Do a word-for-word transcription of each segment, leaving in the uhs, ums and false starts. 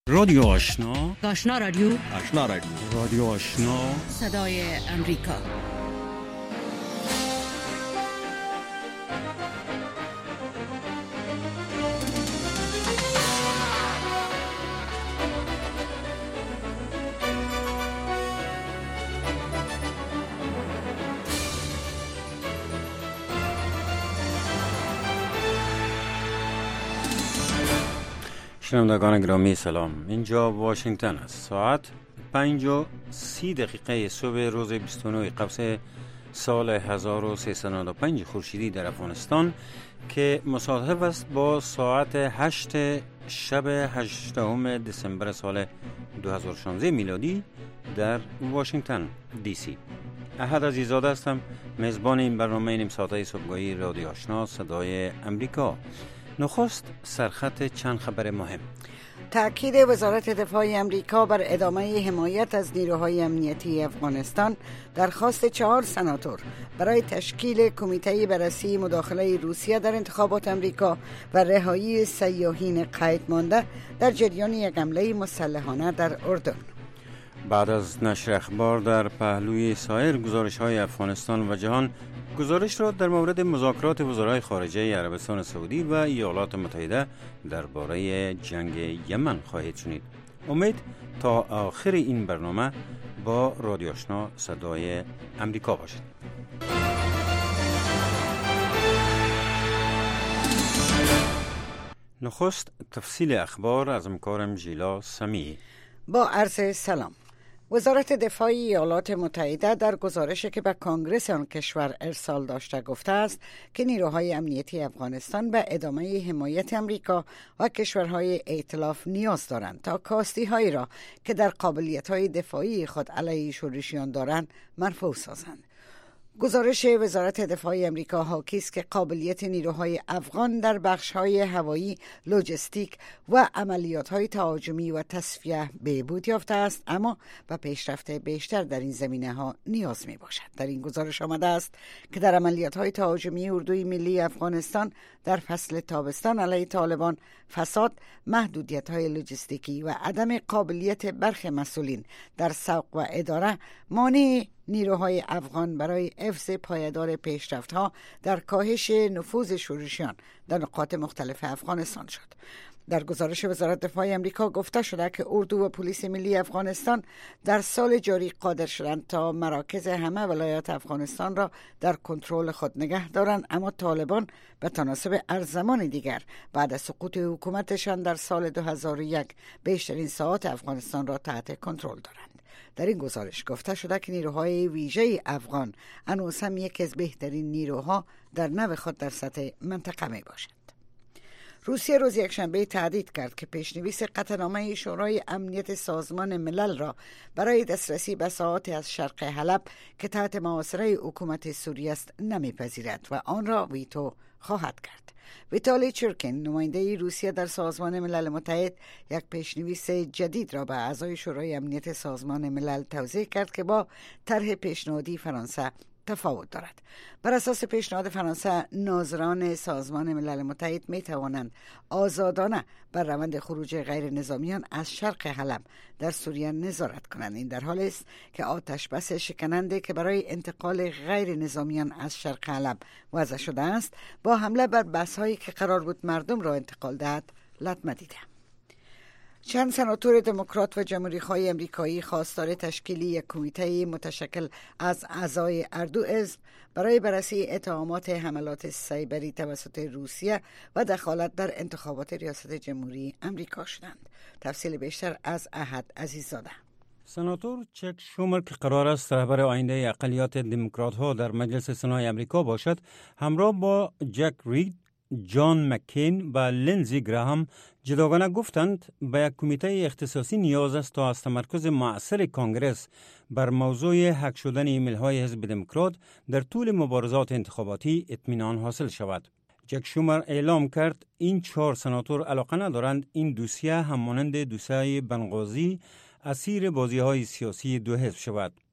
رادیو آشنا، آشنا رادیو آشنا رادیو رادیو آشنا، صدای امریکا. شنوندگان گرامی سلام، اینجا واشنگتن است. ساعت پنج و سی دقیقه صبح روز بیست و نه قوس سال هزار و سیصد و نود و پنج خورشیدی در افغانستان که مصادف است با ساعت هشت شب هشتم دسامبر سال دو هزار و شانزده میلادی در واشنگتن دی سی. احد عزیزاده هستم، میزبان این برنامه نیم ساعته صبحگاهی رادیو آشنا صدای امریکا. نخست سرخط چند خبر مهم. تأکید وزارت دفاع امریکا بر ادامه حمایت از نیروهای امنیتی افغانستان. درخواست چهار سناتور برای تشکیل کمیته بررسی مداخله روسیه در انتخابات امریکا و رهایی سیاحین قید مانده در جریان یک حمله مسلحانه در اردن. بعد از نشر اخبار در پهلوی سایر گزارش‌های افغانستان و جهان، گزارش را در مورد مذاکرات وزرای خارجه عربستان سعودی و ایالات متحده درباره جنگ یمن خواهید شنید. امید تا آخر این برنامه با رادیو آشنا صدای امریکا باشید. نخست تفصیل اخبار از همکارم ژیلا سمیعی. با عرض سلام. وزارت دفاع ایالات متحده در گزارشی که به کانگرس آن کشور ارسال داشته گفته است که نیروهای امنیتی افغانستان به ادامه حمایت امریکا و کشورهای ائتلاف نیاز دارند تا کاستی‌هایی را که در قابلیت‌های دفاعی خود علیه شورشیان دارند مرفوع سازند. گزارش وزارت دفاع امریکا حاکی است که قابلیت نیروهای افغان در بخش‌های هوایی، لوجستیک و عملیات‌های تهاجمی و تصفیه بهبود یافته است، اما به پیشرفت بیشتر در این زمینه‌ها نیاز می‌باشد. در این گزارش آمده است که در عملیات‌های تهاجمی اردوی ملی افغانستان در فصل تابستان علیه طالبان، فساد، محدودیت‌های لوجستیکی و عدم قابلیت برخی مسئولین در سوق و اداره مانع نیروهای افغان برای حفظ پایدار پیشرفت‌ها در کاهش نفوذ شورشیان در نقاط مختلف افغانستان شد. در گزارش وزارت دفاع امریکا گفته شده که اردو و پلیس ملی افغانستان در سال جاری قادر شدند تا مراکز همه ولایات افغانستان را در کنترل خود نگه دارند، اما طالبان به تناسب ارزمان دیگر بعد از سقوط حکومتشان در سال دو هزار و یک بیشترین ساعات افغانستان را تحت کنترل دارند. در این گزارش گفته شده که نیروهای ویژه افغان هنوز هم یکی از بهترین نیروها در نوع خود در سطح منطقه می باشد. روسیه روز یکشنبه تهدید کرد که پیشنویس قطعنامه شورای امنیت سازمان ملل را برای دسترسی به ساحات از شرق حلب که تحت محاصره حکومت سوریه است نمیپذیرد و آن را ویتو خواهد کرد. ویتالی چرکین، نماینده روسیه در سازمان ملل متحد، یک پیشنویس جدید را به اعضای شورای امنیت سازمان ملل توضیح کرد که با طرح پیشنهادی فرانسه تفاوت دارد. بر اساس پیشنهاد فرانسه، ناظران سازمان ملل متحد می توانند آزادانه بر روند خروج غیر نظامیان از شرق حلب در سوریه نظارت کنند. این در حالی است که آتش بس شکننده که برای انتقال غیر نظامیان از شرق حلب وضع شده است، با حمله بر بس‌هایی که قرار بود مردم را انتقال دهد لطمه دیده. چند سناتور دموکرات و جمهوری‌خواه امریکایی خواستار تشکیل یک کمیته متشکل از اعضای هر دو حزب برای بررسی اتهامات حملات سایبری توسط روسیه و دخالت در انتخابات ریاست جمهوری امریکا شدند. تفصیل بیشتر از احد عزیزاده. سناتور چک شومر که قرار است رهبر آینده اقلیت دموکرات‌ها در مجلس سنای امریکا باشد، همراه با جک رید، جان مکین و لینزی گراهام جداگانه گفتند به یک کمیته اختصاصی نیاز است تا از تمرکز مؤثر کانگرس بر موضوع هک شدن ایمیل‌های حزب دموکرات در طول مبارزات انتخاباتی اطمینان حاصل شود. جک شومر اعلام کرد این چهار سناتور علاقه ندارند این دوسیه همانند دوسیه بنغازی اسیر بازی‌های سیاسی دو حزب شود.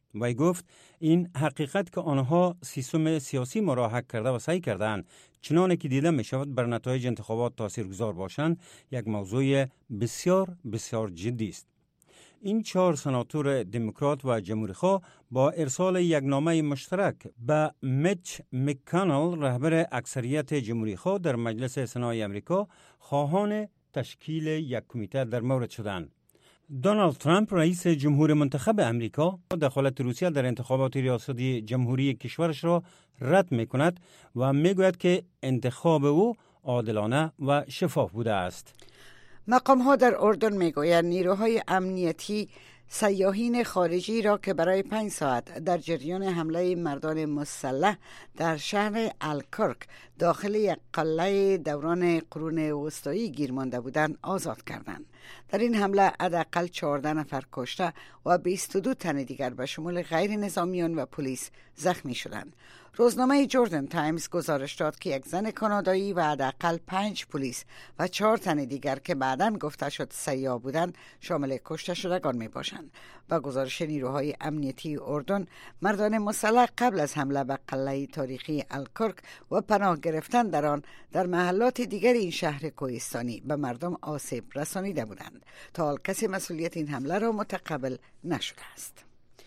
وی گفت این حقیقت که آنها سیستم سیاسی ما را هک کرده و سعی کردند چنانه که دیده می شود بر نتایج انتخابات تاثیرگذار باشند یک موضوع بسیار بسیار جدی است. این چهار سناتور دموکرات و جمهوری‌خواه با ارسال یک نامه مشترک به میچ مک‌کانل رهبر اکثریت جمهوری‌خواه در مجلس سنای امریکا خواهان تشکیل یک کمیته در مورد شدند. دونالد ترامپ رئیس جمهور منتخب امریکا دخالت روسیه در انتخابات ریاستی جمهوری کشورش را رد می‌کند و می‌گوید که انتخاب او عادلانه و شفاف بوده است. مقام ها در اردن میگویند نیروهای امنیتی سیاحین خارجی را که برای پنج ساعت در جریان حمله مردان مسلح در شهر الکرک داخل یک قلعه دوران قرون وسطایی گیر مانده بودند آزاد کردند. در این حمله حداقل چهارده نفر کشته و بیست و دو تن دیگر به شمول غیر نظامیان و پلیس زخمی شدند. روزنامه جردن تایمز گزارش داد که یک زن کانادایی و حداقل پنج پلیس و چهار تن دیگر که بعداً گفته شد سیاه بودند شامل کشته شدگان می باشند. با گزارش نیروهای امنیتی اردن، مردان مسلح قبل از حمله به قلعه تاریخی الکرک و پناه گرفتن در آن در محلات دیگر این شهر کوهستانی به مردم آسیب رسانیده بودند. تا حال کسی مسئولیت این حمله را متقبل نشده است.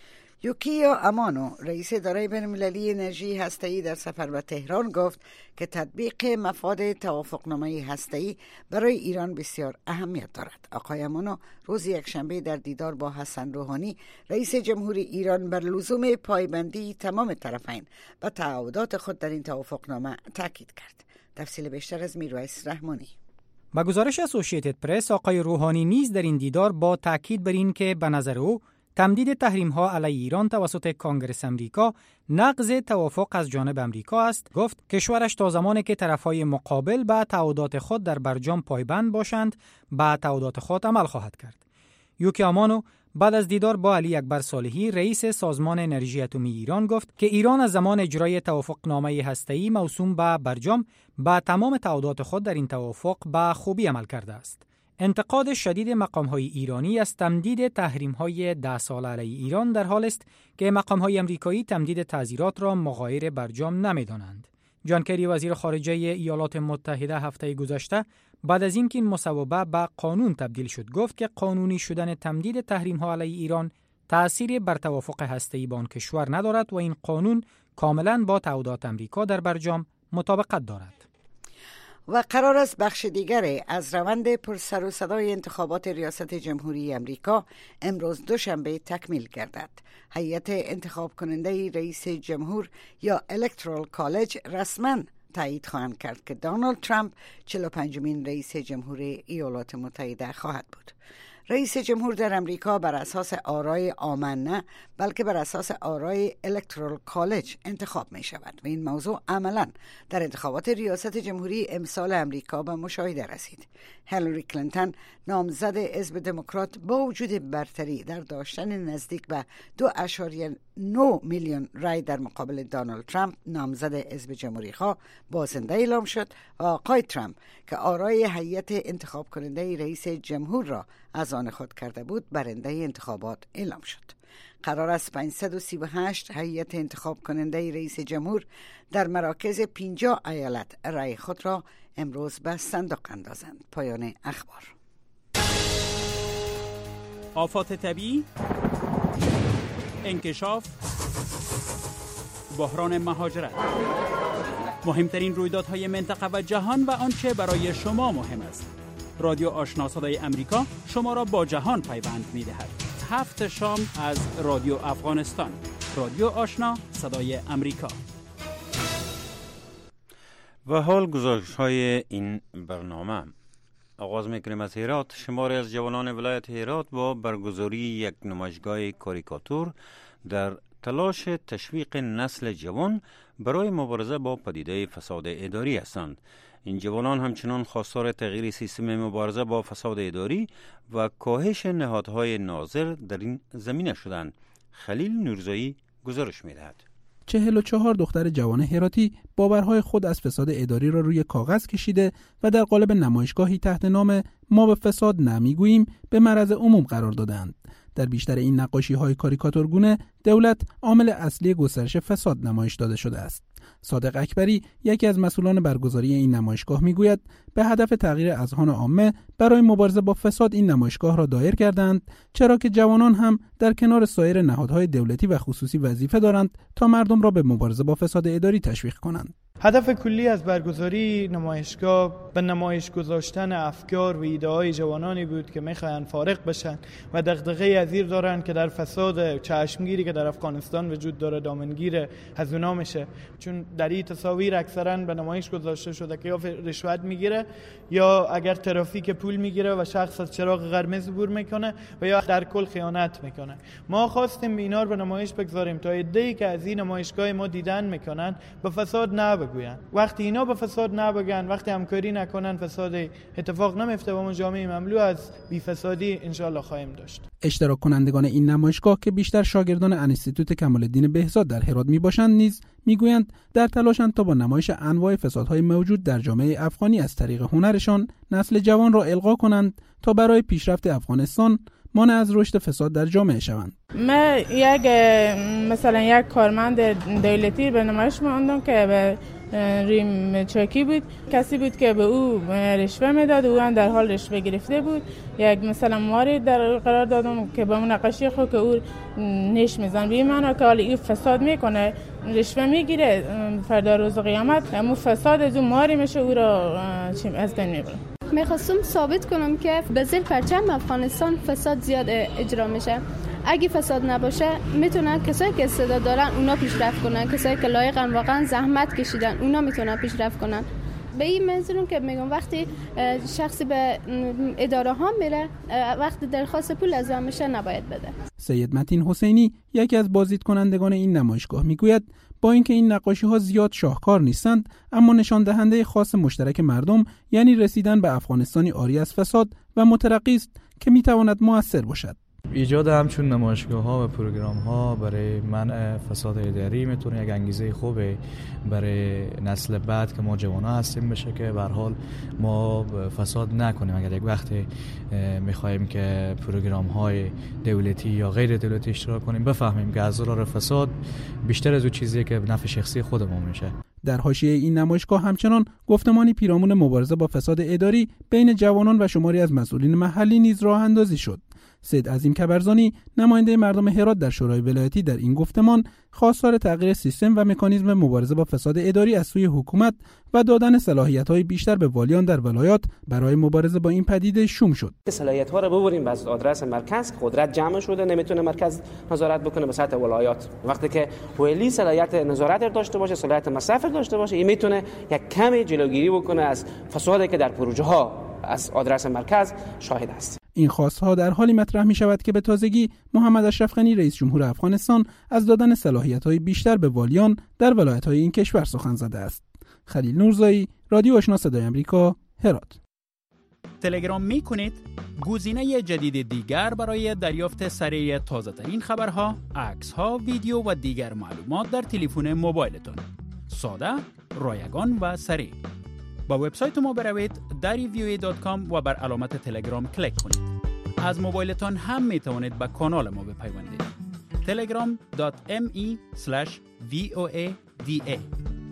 یوکیا امانو رئیس اداره بین‌المللی انرژی هسته‌ای در سفر به تهران گفت که تطبیق مفاد توافقنامه هسته‌ای برای ایران بسیار اهمیت دارد. آقای امانو روز یکشنبه در دیدار با حسن روحانی رئیس جمهوری ایران بر لزوم پایبندی تمام طرفین و تعهدات خود در این توافقنامه تاکید کرد. تفصیل بیشتر از میرویس رحمانی. با گزارش اسوسییتد پرس، آقای روحانی نیز در این دیدار با تاکید بر این که به نظر او تمدید تحریم‌ها علیه ایران توسط کانگرس امریکا نقض توافق از جانب امریکا است. گفت کشورش تا زمانی که طرف‌های مقابل به تعهدات خود در برجام پایبند باشند به تعهدات خود عمل خواهد کرد. یوکی امانو بعد از دیدار با علی اکبر صالحی رئیس سازمان انرژی اتمی ایران گفت که ایران از زمان اجرای توافقنامه هسته‌ای موسوم به برجام با تمام تعهدات خود در این توافق به خوبی عمل کرده است. انتقاد شدید مقام‌های ایرانی از تمدید تحریم‌های ده ساله علیه ایران در حال است که مقام‌های امریکایی تمدید تعزیرات را مغایر برجام نمی‌دانند. جان کری وزیر خارجه ایالات متحده هفته گذشته بعد از اینکه این مصوبه به قانون تبدیل شد گفت که قانونی شدن تمدید تحریم‌ها علیه ایران تأثیری بر توافق هسته‌ای با آن کشور ندارد و این قانون کاملاً با تعهدات امریکا در برجام مطابقت دارد. و قرار است بخش دیگری از روند پرسر و صدای انتخابات ریاست جمهوری امریکا امروز دوشنبه تکمیل گردد. هیئت انتخاب کننده رئیس جمهور یا الکترال کالج رسما تایید خواهند کرد که دونالد ترامپ چهل و پنجمین رئیس جمهوری ایالات متحده خواهد بود. رئیس جمهور در امریکا بر اساس آرای عامه نه بلکه بر اساس آرای الکترال کالج انتخاب می شود و این موضوع عملا در انتخابات ریاست جمهوری امسال امریکا به مشاهده رسید. هیلاری کلینتون نامزد حزب دموکرات با وجود برتری در داشتن نزدیک به دو اشاریه نه میلیون رای در مقابل دونالد ترامپ نامزد حزب جمهوری خواه بازنده اعلام شد و آقای ترامپ که آرای هیئت انتخاب کننده رئیس جمهور را از آن خود کرده بود برنده انتخابات اعلام شد. قرار است پانصد و سی و هشت هیئت انتخاب کننده رئیس جمهور در مراکز پنجاه ایالت رای خود را امروز به صندوق اندازند. پایان اخبار. آفات طبیعی، انکشاف، بحران مهاجرت، مهمترین رویدادهای منطقه و جهان و آنچه برای شما مهم است. رادیو آشنا صدای امریکا شما را با جهان پیوند می‌دهد. هفت شام از رادیو افغانستان. رادیو آشنا صدای امریکا. و حال گزارش‌های این برنامه. آغاز می‌کنیم از هرات. شماری از جوانان ولایت هرات با برگزاری یک نمایشگاه کاریکاتور در تلاش تشویق نسل جوان برای مبارزه با پدیده فساد اداری هستند. این جوانان همچنان خواستار تغییر سیستم مبارزه با فساد اداری و کاهش نهادهای ناظر در این زمینه شدند. خلیل نورزایی گزارش می‌دهد. چهل و چهار دختر جوان هراتی باورهای خود از فساد اداری را روی کاغذ کشیده و در قالب نمایشگاهی تحت نام ما به فساد نمیگوییم به معرض عموم قرار دادند. در بیشتر این نقاشی‌های کاریکاتورگونه دولت عامل اصلی گسترش فساد نمایش داده شده است. صادق اکبری یکی از مسئولان برگزاری این نمایشگاه میگوید به هدف تغییر اذهان عامه برای مبارزه با فساد این نمایشگاه را دایر کردند، چرا که جوانان هم در کنار سایر نهادهای دولتی و خصوصی وظیفه دارند تا مردم را به مبارزه با فساد اداری تشویق کنند. هدف کلی از برگزاری نمایشگاه به نمایش گذاشتن افکار و ایده‌های جوانانی بود که می‌خواهند فارغ بشن و دغدغه عزیر دارن که در فساد چشمگیری که در افغانستان وجود داره دامنگیر از اونا میشه، چون در این تصاویر اکثرا به نمایش گذاشته شده که یا رشوت میگیره یا اگر ترافیک پول میگیره و شخص از چراغ قرمز عبور میکنه و یا در کل خیانت میکنه. ما خواستیم اینا رو به نمایش بگذاریم تا ایده‌ای که از این نمایشگاه ما دیدن میکنن به فساد نبگن. وقتی اینا به فساد نبگن، وقتی همکاری نکنن، فساد اتفاق نمیفته و ما جامعه مملو از بی فسادی انشالله خواهیم داشت. اشتراک کنندگان این نمایشگاه که بیشتر شاگردان انستیتوت کمال‌الدین بهزاد در هرات میباشند نیز میگویند در تلاشند تا با نمایش انواع فسادهای موجود در جامعه افغانی از طریق هنرشان نسل جوان را القا کنند تا برای پیشرفت افغانستان مانع از رشد فساد در جامعه شوند. من یک مثلا یک کارمند دولتی به نمایش ماندم که به ریم چاکی بود، کسی بود که به او رشوه میداد و او هم در حال رشوه گرفته بود. یک مثلا ماری در قرار دادم که به مناقشه خود که او نیش میزن به من که حالا این فساد میکنه، رشوه میگیره، فردا روز قیامت همون فساد از اون ماری میشه، او را از بین میبره. میخواستم ثابت کنم که به زیر پرچم افغانستان فساد زیاد اجرا میشه. اگه فساد نباشه میتونن کسایی که استعداد دارن اونا پیشرفت کنن، کسایی که لایقن واقعا زحمت کشیدن اونا میتونن پیشرفت کنن. به این منظورم که میگم وقتی شخصی به اداره ها میره، وقتی درخواست پول از اون میشه نباید بده. سید متین حسینی یکی از بازدید کنندگان این نمایشگاه میگوید با اینکه این نقاشی ها زیاد شاهکار نیستند، اما نشان دهنده خاص مشترک مردم، یعنی رسیدن به افغانستانی عاری از فساد و مترقی است که میتواند مؤثر باشد. ایجاد همچون نمایشگاه‌ها و پروگرام‌ها برای منع فساد اداری میتونه یک انگیزه خوبه برای نسل بعد که ما جوان‌ها هستیم بشه که به هر حال ما فساد نکنیم. اگر یک وقتی می‌خوایم که پروگرام‌های دولتی یا غیر دولتی اشتراک کنیم، بفهمیم که از ضرر فساد بیشتر از اون چیزی که به نفع شخصی خودمون میشه. در حاشیه این نمایشگاه همچنان گفتمانی پیرامون مبارزه با فساد اداری بین جوانان و شماری از مسئولین محلی نیز راه اندازی شد. سید عظیم کبرزانی نماینده مردم هرات در شورای ولایتی در این گفتمان خواستار تغییر سیستم و مکانیزم مبارزه با فساد اداری از سوی حکومت و دادن صلاحیت‌های بیشتر به والیان در ولایات برای مبارزه با این پدیده شوم شد. صلاحیت‌ها رو ببریم از آدرس مرکز، قدرت جمع شده، نمیتونه مرکز نظارت بکنه به سطح ولایات. وقتی که ولی صلاحیت نظارت داشته باشه، صلاحیت مصرف داشته باشه، این میتونه یک کمی جلوگیری بکنه از فسادی که در پروژه‌ها از آدرس مرکز شاهد است. این خواستها در حالی مطرح می شود که به تازگی محمد اشرف غنی رئیس جمهور افغانستان از دادن صلاحیت‌های بیشتر به والیان در ولایت‌های این کشور سخن زده است. خلیل نورزایی، رادیو آشنا صدای آمریکا، هرات. تلگرام می کنید؟ گزینه جدید دیگر برای دریافت سریع تازه‌ترین خبرها، عکس‌ها، ویدیو و دیگر معلومات در تلفن موبایلتان. ساده، رایگان و سریع. با وبسایت ما بروید دری وی او ای دات کام و بر علامت تلگرام کلیک کنید. از موبایلتان هم می توانید به کانال ما بپیوندید. تلگرام دات ام ای اسلش وی او ای دی ای.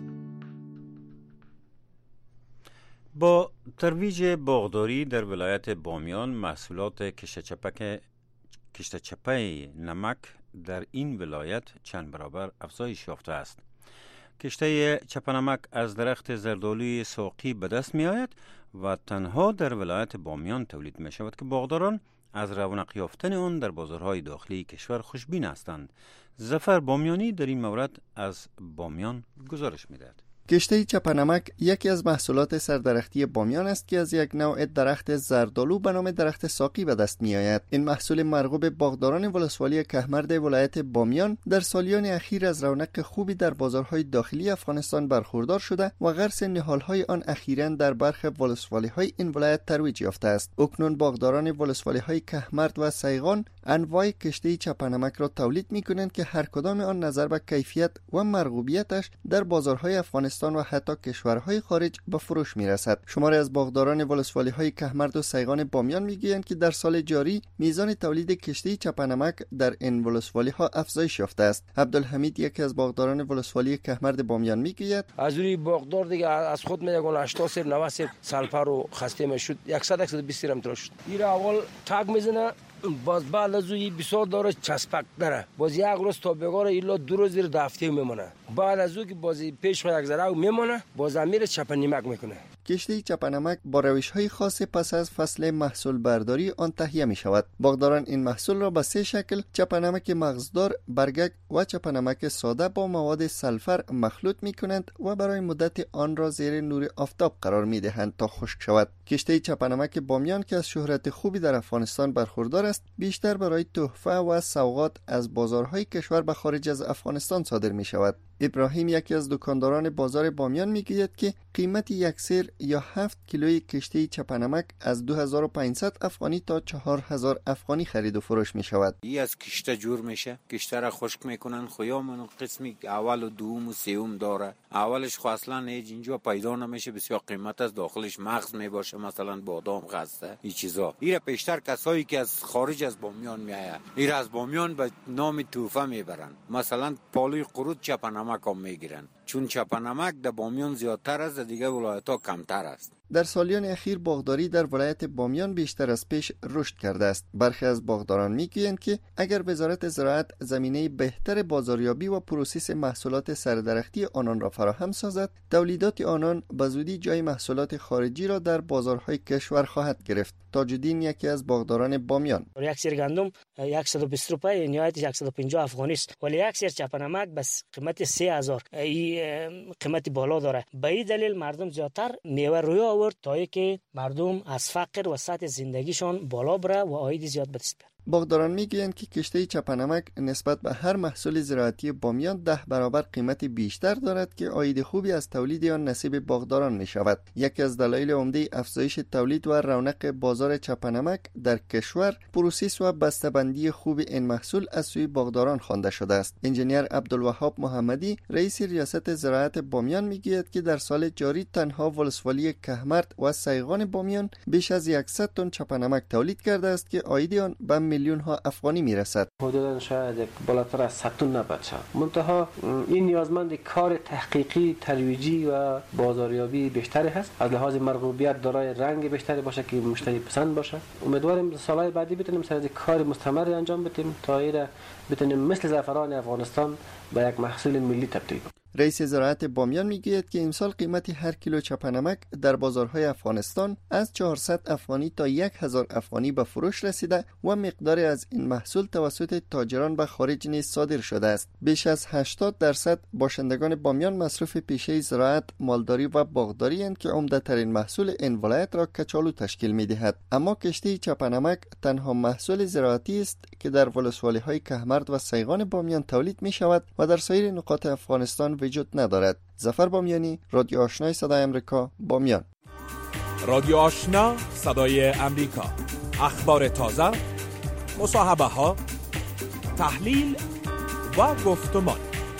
با ترویج باغداری در ولایت بامیان، محصولات کشتچپک کشتچپه نمک در این ولایت چند برابر افزایش یافته است. کشته چپنمک از درخت زردآلوی ساقی به دست می آید و تنها در ولایت بامیان تولید می شود که باغداران از رونق یافتن آن در بازارهای داخلی کشور خوشبین هستند. ظفر بامیانی در این مورد از بامیان گزارش می دهد. کشته چپنمک یکی از محصولات سردرختی بامیان است که از یک نوع درخت زردآلو به نام درخت ساقی به دست می آید. این محصول مرغوب باغداران ولسوالی کهمرد ولایت بامیان در سالیان اخیر از رونق خوبی در بازارهای داخلی افغانستان برخوردار شده و غرس نهالهای آن اخیراً در برخی ولسوالی‌های این ولایت ترویج یافته است. اکنون باغداران ولسوالی‌های کهمرد و سیغان انواع کشته چپنمک را تولید می‌کنند که هر کدام آن نظر به کیفیت و مرغوبیتش در بازارهای افغانستان افغانستان و حتی کشورهای خارج به فروش میرسد. شماری از باغداران ولسوالی‌های کهمرد و سیغان بامیان میگویند که در سال جاری میزان تولید کشتی چپنمک در این ولسوالی‌ها افزایش یافته است. عبدالحمید یکی از باغداران ولسوالی کهمرد بامیان میگوید از روی باغدار دیگه از خود میگن هشتاد سر نود سر سالپر و خسته میشد صد صد بیست سر هم شد. این اول تاگ میزنه باز بعد از اون بسیار داره چسبک داره باز یک روز تا بگاره ایلا دو روز زیر دفته میمونه بعد از اون که باز پیش خود یک ذره میمونه باز امیر چپنمک میکنه. کشتی چپنمک با روش‌های خاص پس از فصل محصول برداری آن تهیه می شود. باغداران این محصول را به سه شکل چپنمک مغزدار، برگک و چپنمک ساده با مواد سلفر مخلوط می کنند و برای مدت آن را زیر نور آفتاب قرار می دهند تا خشک شود. کشتی چپنمک بامیان که از شهرت خوبی در افغانستان برخوردار است، بیشتر برای تحفه و سوغات از بازارهای کشور به خارج از افغانستان صادر می شود. ابراهیم یکی از دکانداران بازار بامیان میگوید که قیمت یک سیر یا هفت کیلوی کشتی چپنمک از دو هزار و پانصد افغانی تا چهار هزار افغانی خرید و فروش می شود. این از کشته جور میشه، کشته را خشک میکنن، خیامون قسمی اول و دوم و سوم داره. اولش خو اصلا هیچ اینجا پیدا نمیشه، بسیار قیمت است، داخلش مغز میباشه، مثلا بادام خسته این چیزا. این بیشتر کسایی که از خارج از بامیان میآیند این از بامیان به نام توفه میبرن، مثلا پالوی قرود چپنمک هم میگیرن، چون چپنمک در بامیان زیادتر است، دیگه ولایت‌ها کمتر است. در سالیان اخیر باغداری در ولایت بامیان بیشتر از پیش رشد کرده است. برخی از باغداران میگویند که اگر وزارت زراعت زمینه بهتر بازاریابی و پروسس محصولات سردرختی آنان را فراهم سازد، تولیدات آنان به زودی جای محصولات خارجی را در بازارهای کشور خواهد گرفت. تاج‌الدین یکی از باغداران بامیان: یک سیر گندم صد و بیست روپیه، نهایتش صد و پنجاه افغانی است، ولی یک سیر چپنمک بس قیمت سه هزار این قیمت بالا داره. به این دلیل مردم زیادتر میوه روی آورد تا که مردم از فقر و سطح زندگیشان بالا بره و عاید زیاد به دست بیاره. باغداران میگویند که کشتی چپنمک نسبت به هر محصول زراعتی بامیان ده برابر قیمت بیشتر دارد که عاید خوبی از تولید آن نصیب باغداران می شود. یکی از دلایل عمده افزایش تولید و رونق بازار چپنمک در کشور پروسس و بسته‌بندی خوب این محصول از سوی باغداران خوانده شده است. انجینیر عبدالوهاب محمدی رئیس ریاست زراعت بامیان میگوید که در سال جاری تنها ولسوالی کهمرد و سیغان بامیان بیش از صد تن چپنمک تولید کرده است که عاید آن به میلیون ها افغانی میرسد. حدوداً شاید بالاتر از صد تن نباشه. منتها این نیازمند کار تحقیقی، ترویجی و بازاریابی بیشتری هست. از لحاظ مرغوبیت دارای رنگ بیشتری باشه که مشتری پسند باشه. امیدواریم سالهای بعدی بتونیم سر کار مستمر انجام بدیم تا ایره بتونیم مثل زعفران افغانستان به یک محصول ملی تبدیل کنیم. رئیس زراعت بامیان میگوید که امسال قیمت هر کیلو چپنمک در بازارهای افغانستان از چهارصد افغانی تا هزار افغانی به فروش رسیده و مقداری از این محصول توسط تاجران به خارج نیز صادر شده است. بیش از هشتاد درصد باشندگان بامیان مصروف پیشه زراعت، مالداری و باغداری اند که عمده ترین محصول این ولایت را کچالو تشکیل میدهد. اما کشتی چپنمک تنها محصول زراعتی است که در ولسوالی‌های کهمرد و سیغان بامیان تولید می شود و در سایر نقاط افغانستان وجود ندارد. ظفر بامیانی، رادیو آشنای صدای امریکا، بامیان. رادیو آشنا صدای امریکا، اخبار تازه، مصاحبه ها، تحلیل و گفتمان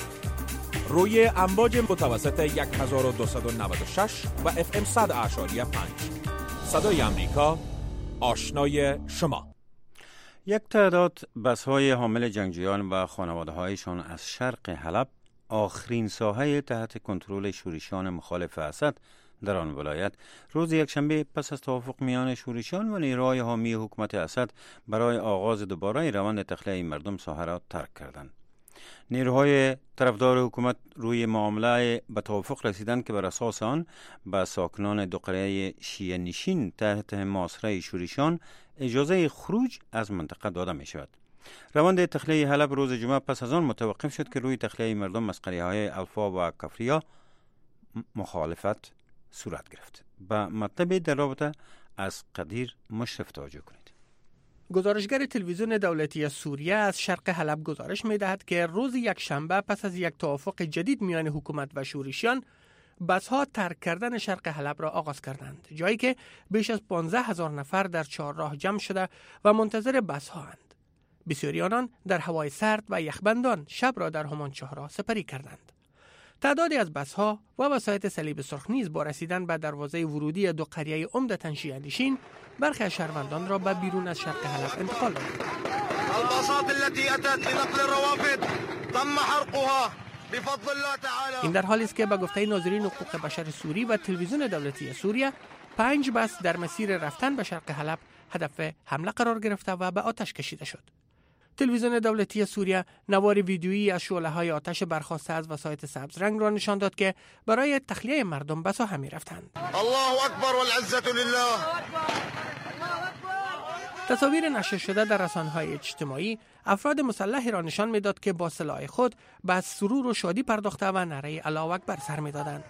روی امواج متوسط هزار و دویست و نود و شش و اف ام صد اشاری پنج. صدای امریکا، آشنای شما. یک تعداد بس‌های حامل جنگجویان و خانواده‌هایشان از شرق حلب، آخرین ساحه تحت کنترل شورشیان مخالف اسد در آن ولایت، روز یکشنبه پس از توافق میان شورشیان و نیروهای حامی حکومت اسد برای آغاز دوباره روند تخلیه مردم ساحه را ترک کردند. نیروهای طرفدار حکومت روی معامله به توافق رسیدند که بر اساس آن به ساکنان دو قریه شیعه نشین تحت محاصره شورشیان اجازه خروج از منطقه داده می شود. روند تخلیه حلب روز جمعه پس از آن متوقف شد که روی تخلیه مردم از قریه‌های الفا و کفریا مخالفت صورت گرفت. به مطلب در رابطه از قدیر مشرف توجه کنید. گزارشگر تلویزیون دولتی سوریه از شرق حلب گزارش می‌دهد که روز یکشنبه پس از یک توافق جدید میان حکومت و شورشیان، بس‌ها ترک کردن شرق حلب را آغاز کردند، جایی که بیش از پانزده هزار نفر در چهارراه جمع شده و منتظر بس‌ها اند. بسیاری آنان در هوای سرد و یخبندان شب را در همان چهارراه سپری کردند. تعدادی از بس‌ها و وسایط صلیب سرخ نیز با رسیدن به دروازه ورودی دو قریه عمدتاً شیعه‌نشین برخی از شهروندان را به بیرون از شرق حلب انتقال دادند. این در حالی است که به گفته ناظرین حقوق بشر سوری و تلویزیون دولتی سوریه، پنج بس در مسیر رفتن به شرق حلب هدف حمله قرار گرفته و به آتش کشیده شد. تلویزیون دولتی سوریه نوار ویدیویی از شعله‌های آتش برخاسته از وسایط سبز رنگ را نشان داد که برای تخلیه مردم به ساحه می‌رفتند. الله اکبر والعزة لله. تصاویر نشر شده در رسانه‌های اجتماعی افراد مسلحی را نشان می‌داد که با سلاح خود به سرور و شادی پرداخته و نعره الله اکبر سر می‌دادند.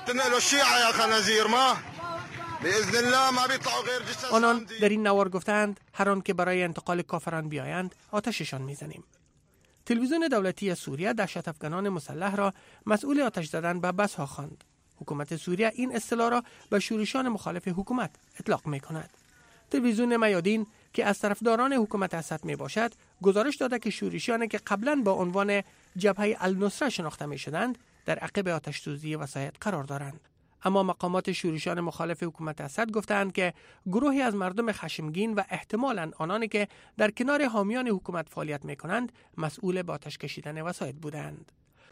آنان در این نوار گفتند هر آن که برای انتقال کافران بیایند آتششان می‌زنیم. تلویزیون دولتی سوریه دهشت افغانان مسلح را مسئول آتش زدن به بس‌ها خواند. حکومت سوریه این اصطلاح را به شورشیان مخالف حکومت اطلاق می‌کند. تلویزیون میادین که از طرفداران حکومت اسد می باشد گزارش داده که شورشیانی که قبلا با عنوان جبهه النصره شناخته می شدند در عقب آتش سوزی وسایط قرار دارند. اما مقامات شورشیان مخالف حکومت اسد گفتند که گروهی از مردم خشمگین و احتمالاً آنانی که در کنار حامیان حکومت فعالیت می کنند مسئول به آتش کشیدن وسایط بودند.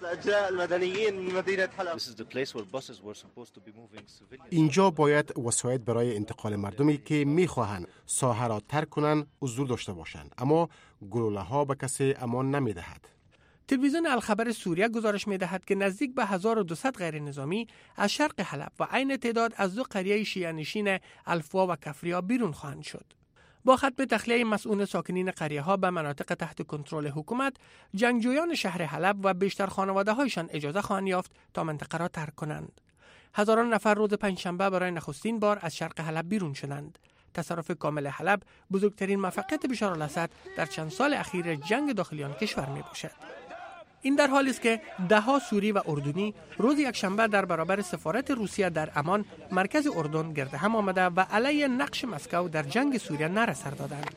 اینجا باید وسایط برای انتقال مردمی که میخواهند ساحه را ترک کنند حضور داشته باشند، اما گلوله ها به کسی امان نمیدهد. تلویزیون الخبر سوریه گزارش می‌دهد که نزدیک به هزار و دویست غیر نظامی از شرق حلب و عین تعداد از دو قریه شیعه نشین الفوا و کفریا بیرون خواهند شد. با ختم تخلیه مسئول ساکنین قریه ها به مناطق تحت کنترل حکومت، جنگجویان شهر حلب و بیشتر خانواده هایشان اجازه خواهند یافت تا منطقه را ترک کنند. هزاران نفر روز پنجشنبه برای نخستین بار از شرق حلب بیرون شدند. تصرف کامل حلب بزرگترین موفقیت بشار الاسد در چند سال اخیر جنگ داخلی آن کشور می باشد. این در حالی است که دهها سوری و اردنی روز یکشنبه در برابر سفارت روسیه در عمان مرکز اردن گرد هم آمده و علیه نقش مسکو در جنگ سوریه نعره سر دادند.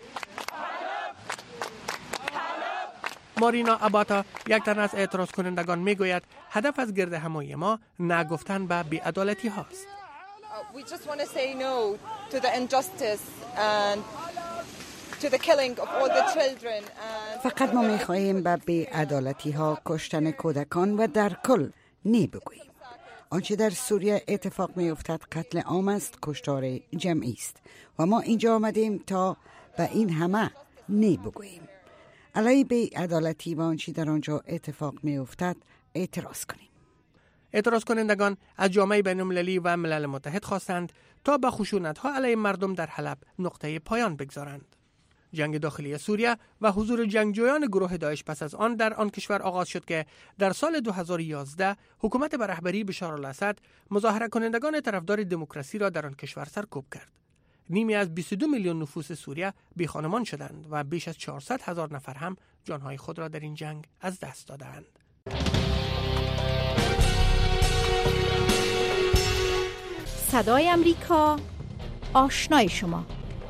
مارینا اباتا یک تن از اعتراض کنندگان میگوید هدف از گرد همایی ما نگفتن به بی‌عدالتی هاست. We just want to say no to the injustice and to the killing of all the children. فقط ما می‌خواهیم به بی‌عدالتی ها، کشتن کودکان و در کل نی بگوییم. آنچه در سوریه اتفاق می‌افتد قتل عام است، کشتار جمعی است و ما اینجا آمدیم تا به این همه نی بگوییم. علیه بی‌عدالتی و آنچه در آنجا اتفاق می‌افتد اعتراض کنیم. اعتراض کنندگان از جامعه بین‌المللی و ملل متحد خواستند تا به خشونت‌ها علیه مردم در حلب نقطه پایان بگذارند. جنگ داخلی سوریه و حضور جنگجویان گروه داعش پس از آن در آن کشور آغاز شد که در سال دو هزار و یازده حکومت به رهبری بشار الاسد مظاهره کنندگان طرفدار دموکراسی را در آن کشور سرکوب کرد. نیمی از بیست و دو میلیون نفوس سوریه بی خانمان شدند و بیش از چهارصد هزار نفر هم جانهای خود را در این جنگ از دست دادند. صدای امریکا، آشنای شما.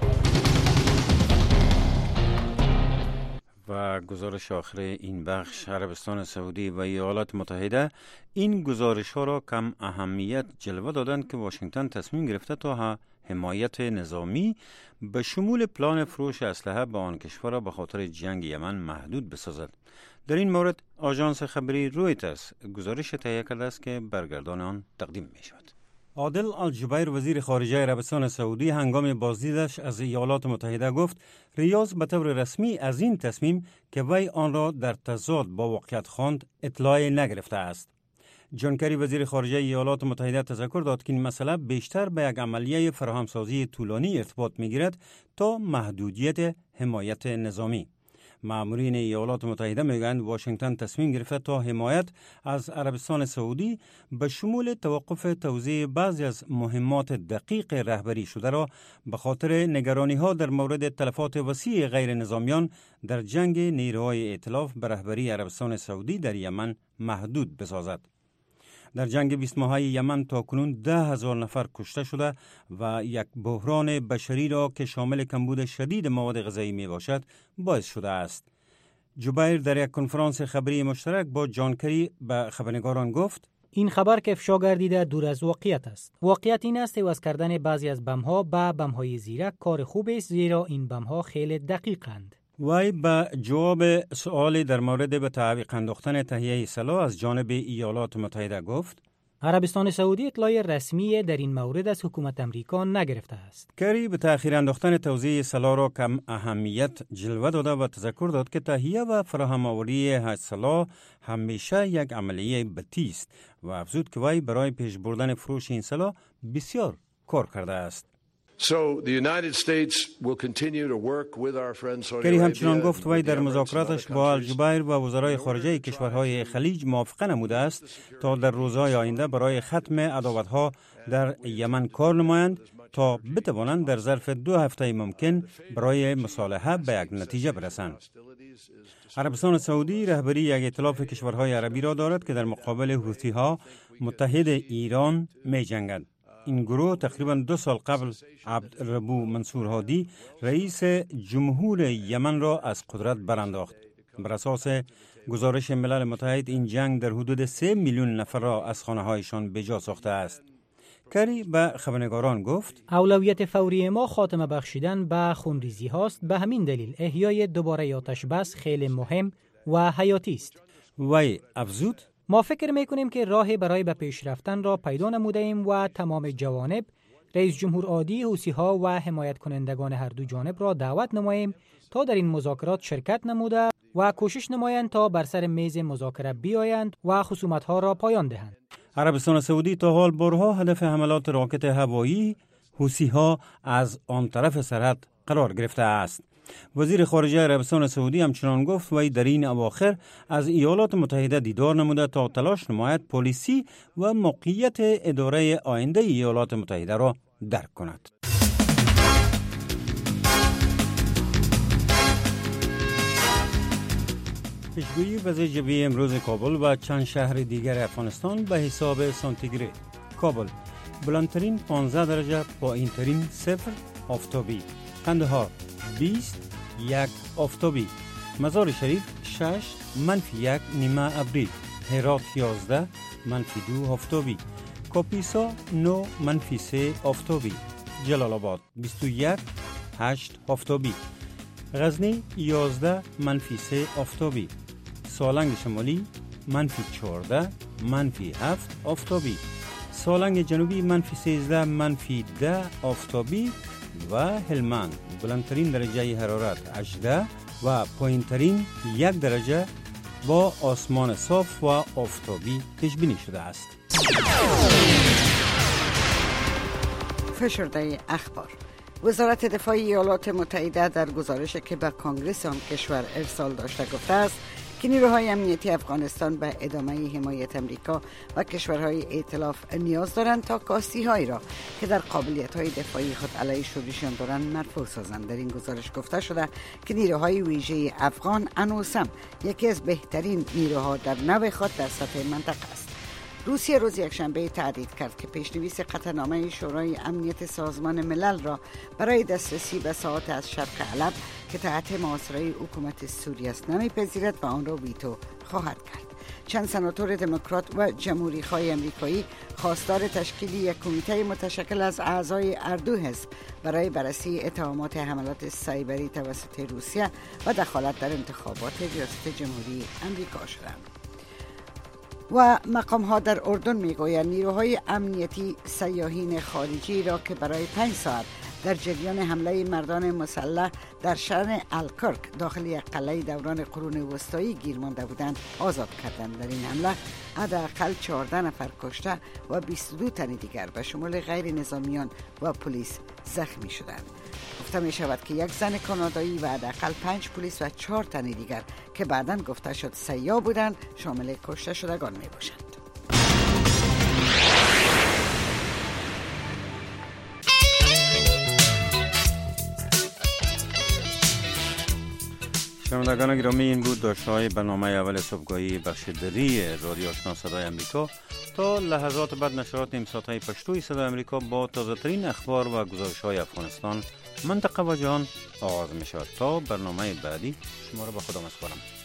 و گزارش آخر این بخش، عربستان سعودی و ایالات متحده این گزارش ها را کم اهمیت جلوه دادند که واشنگتن تصمیم گرفته تا حمایت نظامی به شمول پلان فروش اسلحه به آن کشور را به خاطر جنگ یمن محدود بسازد. در این مورد آژانس خبری رویترز گزارش تهیه کرده است که برگردان آن تقدیم می شود. عادل الجبیر وزیر خارجه عربستان سعودی هنگام بازدیدش از ایالات متحده گفت ریاض به طور رسمی از این تصمیم که وی آن را در تضاد با واقعیت خواند اطلاع نگرفته است. جان کری وزیر خارجه ایالات متحده تذکر داد که این مسئله بیشتر به یک عملیه فراهمسازی طولانی ارتباط می‌گیرد تا محدودیت حمایت نظامی. مامورین ایالات متحده میگویند واشنگتن تصمیم گرفته تا حمایت از عربستان سعودی به شمول توقف توزیع بعضی از مهمات دقیق رهبری شده را به خاطر نگرانی‌ها در مورد تلفات وسیع غیر نظامیان در جنگ نیروهای ائتلاف به رهبری عربستان سعودی در یمن محدود بسازد. در جنگ بیست ماهه یمن تاکنون ده هزار نفر کشته شده و یک بحران بشری را که شامل کمبود شدید مواد غذایی می باشد باعث شده است. جبیر در یک کنفرانس خبری مشترک با جان کری به خبرنگاران گفت این خبر که افشا گردیده دور از واقعیت است. واقعیت این است عوض کردن بعضی از بم‌ها به بم‌های زیرک کار خوب است، زیرا این بم‌ها خیلی دقیقند. وی به جواب سوالی در مورد به تعویق انداختن تهیه سلاح از جانب ایالات متحده گفت: عربستان سعودی اطلاع رسمی در این مورد از حکومت امریکا نگرفته است. کری به تأخیر انداختن توزیع سلاح را کم اهمیت جلوه داده و تذکر داد که تهیه و فراهم آوری سلاح همیشه یک عملیه بتی است و افزود که وی برای پیش بردن فروش این سلاح بسیار کار کرده است. کری همچنان گفت وی در مذاکراتش با الجبیر و وزرای خارجه کشورهای خلیج موافقه نموده است تا در روزهای آینده برای ختم عداوت‌ها در یمن کار نمایند تا بتوانند در ظرف دو هفته ممکن برای مصالحه به یک نتیجه برسند. عربستان سعودی رهبری یک ائتلاف کشورهای عربی را دارد که در مقابل حوثی‌ها متحد ایران می‌جنگد. این گروه تقریبا دو سال قبل عبدالربو منصور هادی رئیس جمهور یمن را از قدرت برانداخت. بر اساس گزارش ملل متحد این جنگ در حدود سه میلیون نفر را از خانه‌هایشان بجا ساخته است. کری به خبرنگاران گفت: اولویت فوری ما خاتمه بخشیدن به خونریزی هاست، به همین دلیل احیای دوباره آتش بس خیلی مهم و حیاتی است. وی افزود: ما فکر میکنیم که راه برای به پیش رفتن را پیدا نموده ایم و تمام جوانب، رئیس جمهور عادی، حوثی‌ها و حمایت کنندگان هر دو جانب را دعوت نماییم تا در این مذاکرات شرکت نموده و کوشش نمایند تا بر سر میز مذاکره بیایند و خصومت‌ها را پایان دهند. عربستان سعودی تا حال بارها هدف حملات راکت هوایی حوثی‌ها از آن طرف سرحد قرار گرفته است. وزیر خارجه عربستان سعودی همچنان گفت وی در این اواخر از ایالات متحده دیدار نموده تا تلاش نماید پلیسی و موقعیت اداره آینده ایالات متحده را درک کند. پیشگویی وضع جوی امروز کابل و چند شهر دیگر افغانستان به حساب سانتیگراد. کابل بلندترین پانزده درجه، پایینترین صفر آفتابی. قندهار بیست یک آفتابی. مزار شریف شش منفی یک نیمه ابری. هرات یازده منفی دو آفتابی. کاپیسا نه منفی سه آفتابی. جلال آباد بیست و یک هشت آفتابی. غزنی یازده منفی سه آفتابی. سالنگ شمالی منفی چهارده منفی هفت آفتابی. سالنگ جنوبی منفی سیزده منفی ده آفتابی و هلمند بلندترین درجه حرارت هجده و پایینترین یک درجه با آسمان صاف و آفتابی پیش بینی شده است. فشرده اخبار. وزارت دفاع ایالات متحده در گزارشی که به کانگرس آن کشور ارسال داشته گفته است که نیروهای امنیتی افغانستان به ادامه حمایت امریکا و کشورهای ائتلاف نیاز دارند تا کاستی‌هایی را که در قابلیت‌های دفاعی خود علیه شورشیان دارند مرفوع سازند. در این گزارش گفته شده که نیروهای ویژه افغان انوسم یکی از بهترین نیروها در نوع خود در سطح منطقه است. روسیه روز یکشنبه تهدید کرد که پیشنویس قطعنامه شورای امنیت سازمان ملل را برای دسترسی به ساحات از شرق علب که تحت محاصره حکومت سوریه است نمیپذیرد و آن را ویتو خواهد کرد. چند سناتور دموکرات و جمهوری‌خواه امریکایی خواستار تشکیل یک کمیته متشکل از اعضای هر دو حزب برای بررسی اتهامات حملات سایبری توسط روسیه و دخالت در انتخابات ریاست جمهوری امریکا شدند. و مقام ها در اردن میگویند نیروهای امنیتی سیاحین خارجی را که برای پنج ساعت در جریان حمله مردان مسلح در شهر الکرک داخل یک قلعه دوران قرون وسطایی گیر مانده بودند آزاد کردند. در این حمله حداقل چهارده نفر کشته و بیست و دو تن دیگر به شمول غیر نظامیان و پلیس زخمی شدند. گفته می شود که یک زن کانادایی و حداقل پنج پلیس و چهار تن دیگر که بعداً گفته شد سیاه بودند شامل کشته شدگان می باشند. شنوندگان گرامی، این بود داشته‌های برنامه اول صبحگاهی بخش دری رادیو آشنا صدای امریکا. تا لحظات بعد نشرات امساعت‌های پشتوی صدای امریکا با تازه‌ترین اخبار و گزارش‌های افغانستان، منطقه و جهان آغاز می‌شود. تا برنامه بعدی شما را به خدا می‌سپارم.